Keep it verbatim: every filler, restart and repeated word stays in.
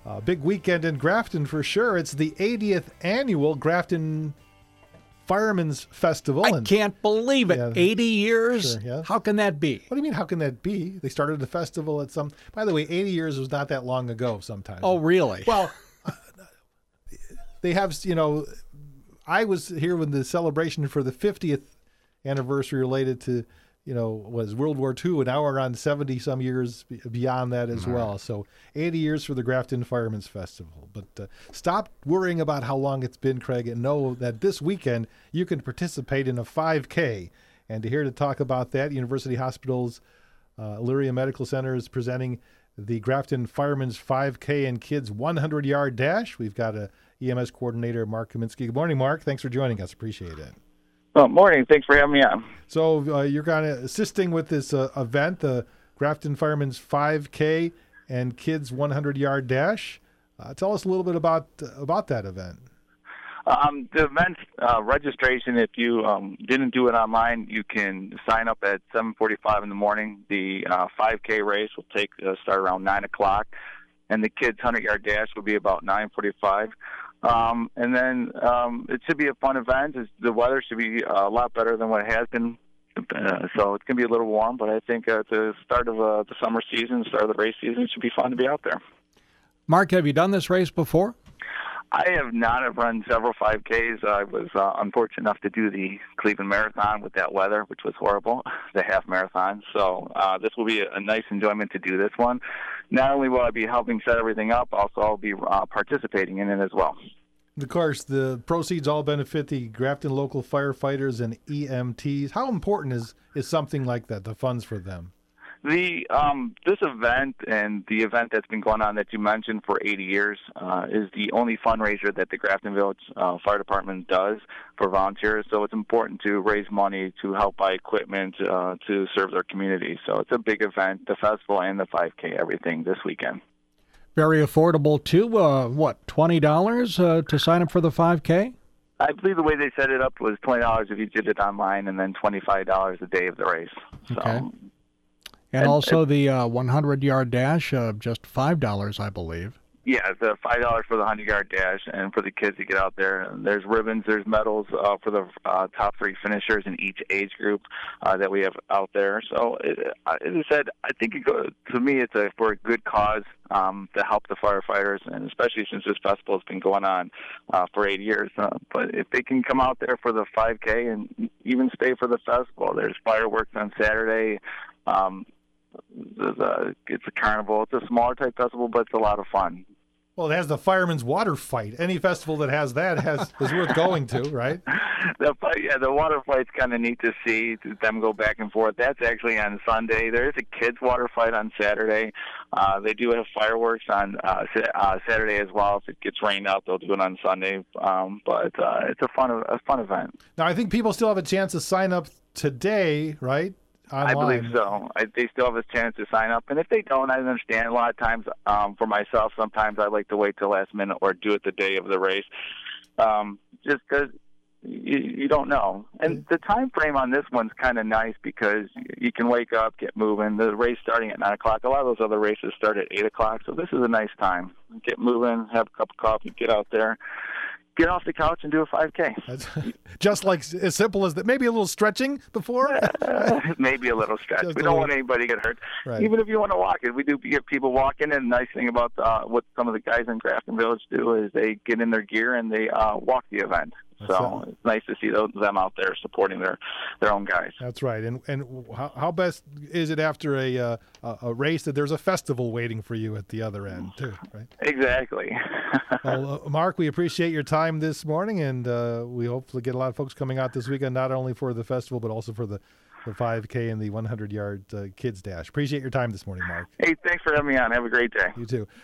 Uh, big weekend in Grafton for sure. It's the eightieth annual Grafton Firemen's Festival. I and, can't believe it. Yeah, eighty years? Sure, yes. How can that be? What do you mean, how can that be? They started the festival at some... By the way, eighty years was not that long ago sometimes. Oh, really? Well, they have, you know... I was here when the celebration for the fiftieth anniversary related to, you know, was World War Two, and now we're on seventy some years beyond that as well. So eighty years for the Grafton Firemen's Festival. But uh, stop worrying about how long it's been, Craig, and know that this weekend you can participate in a five K. And here to talk about that, University Hospital's uh, Elyria Medical Center is presenting the Grafton Firemen's five K and Kids one hundred yard dash. We've got a E M S coordinator, Mark Kaminsky. Good morning, Mark. Thanks for joining us. Appreciate it. Well, morning. Thanks for having me on. So uh, you're kind of assisting with this uh, event, the Grafton Firemen's five K and Kids one hundred yard dash. Uh, tell us a little bit about uh, about that event. Um, the event uh, registration, if you um, didn't do it online, you can sign up at seven forty-five in the morning. The uh, five K race will take uh, start around nine o'clock, and the Kids one hundred yard dash will be about nine forty-five. Um, and then um, it should be a fun event. It's, the weather should be uh, a lot better than what it has been. Uh, so it's going to be a little warm, but I think at the start of uh, the summer season, start of the race season, it should be fun to be out there. Mark, have you done this race before? I have not. I've run several five Ks. I was uh, unfortunate enough to do the Cleveland Marathon with that weather, which was horrible, the half marathon. So uh, this will be a, a nice enjoyment to do this one. Not only will I be helping set everything up, also I'll be uh, participating in it as well. Of course, the proceeds all benefit the Grafton local firefighters and E M Ts. How important is, is something like that, the funds for them? The um, this event and the event that's been going on that you mentioned for eighty years uh, is the only fundraiser that the Grafton Village uh, Fire Department does for volunteers. So it's important to raise money to help buy equipment uh, to serve their community. So it's a big event, the festival and the five K, everything this weekend. Very affordable too. Uh, what, twenty dollars uh, to sign up for the five K? I believe the way they set it up was twenty dollars if you did it online, and then twenty-five dollars a day of the race. So. Okay. And, and also the uh, one hundred yard dash, uh, just five dollars, I believe. Yeah, the five dollars for the one hundred yard dash, and for the kids to get out there. And there's ribbons, there's medals uh, for the uh, top three finishers in each age group uh, that we have out there. So, it, as I said, I think it go, to me it's a, for a good cause um, to help the firefighters, and especially since this festival has been going on uh, for eight years. Uh, but if they can come out there for the five K and even stay for the festival, there's fireworks on Saturday. Um, There's a, it's a carnival. It's a smaller type festival, but it's a lot of fun. Well, it has the fireman's water fight. Any festival that has that has is worth going to, right? The yeah, the water fight's kind of neat to see them go back and forth. That's actually on Sunday. There is a kids' water fight on Saturday. Uh, they do have fireworks on uh, uh, Saturday as well. If it gets rained out, they'll do it on Sunday. Um, but uh, it's a fun a fun event. Now, I think people still have a chance to sign up today, right? Online. I believe so. I, they still have a chance to sign up. And if they don't, I understand. A lot of times, um, for myself, sometimes I like to wait till last minute or do it the day of the race, um, just because you, you don't know. And the time frame on this one's kind of nice because you can wake up, get moving. The race starting at nine o'clock. A lot of those other races start at eight o'clock, so this is a nice time. Get moving, have a cup of coffee, get out there. Get off the couch and do a five K. That's just like as simple as that. Maybe a little stretching before? uh, maybe a little stretch. Just we a don't little... want anybody to get hurt. Right. Even if you want to walk it, we do get people walking. And the nice thing about uh, what some of the guys in Grafton Village do is they get in their gear and they uh, walk the event. That's so it. It's nice to see those, them out there supporting their, their own guys. That's right. And and how, how best is it after a uh, a race that there's a festival waiting for you at the other end too, right? Exactly. Well, uh, Mark, we appreciate your time this morning, and uh, we hopefully get a lot of folks coming out this weekend, not only for the festival but also for the, the five K and the one hundred yard uh, kids dash. Appreciate your time this morning, Mark. Hey, thanks for having me on. Have a great day. You too.